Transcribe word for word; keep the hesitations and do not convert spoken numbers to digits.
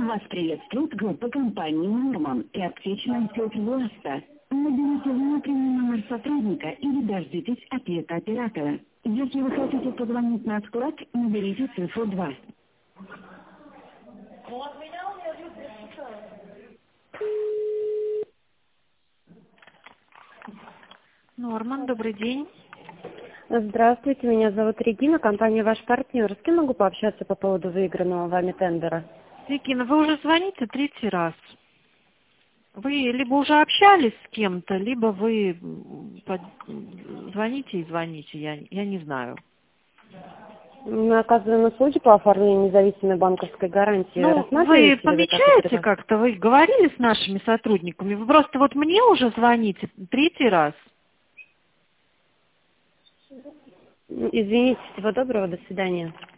Вас приветствует группа компании «Норман» и аптечная сеть «Власта». Наберите внутренний номер сотрудника или дождитесь ответа оператора. Если вы хотите позвонить на склад, наберите цифру два. Норман, добрый день. Здравствуйте, меня зовут Регина, компания «Ваш партнер». С кем могу пообщаться по поводу выигранного вами тендера? Регина, вы уже звоните третий раз. Вы либо уже общались с кем-то, либо вы под- звоните и звоните, я, я не знаю. Мы оказываем услуги по оформлению независимой банковской гарантии. Ну, вы Рассматриваете ли такое помечаете предложение? как-то, вы говорили с нашими сотрудниками, вы просто вот мне уже звоните третий раз. Извините, всего доброго, до свидания.